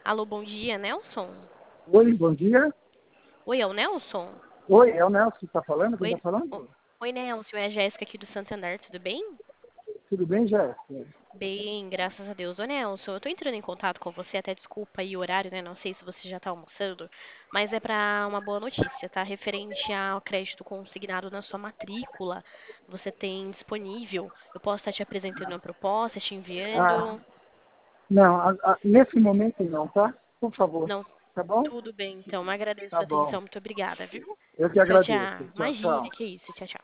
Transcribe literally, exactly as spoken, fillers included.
Alô, bom dia, Nelson? Oi, bom dia. Oi, é o Nelson? Oi, é o Nelson que está falando? Quem está Oi, o- falando? Oi, Nelson, é a Jéssica aqui do Santander, tudo bem? Tudo bem, Jéssica? Bem, graças a Deus. Ô, Nelson, eu tô entrando em contato com você, até desculpa aí o horário, né? Não sei se você já tá almoçando, mas é pra uma boa notícia, tá? Referente ao crédito consignado na sua matrícula, você tem disponível. Eu posso estar te apresentando uma proposta, te Ah, enviando. não, a- a- nesse momento não, tá? Por favor, Não, tá bom? tudo bem, então. Agradeço Tá a bom. atenção, muito obrigada, viu? Eu que Tchau, agradeço. tchau. Tchau, Imagine, tchau. que isso, tchau, tchau.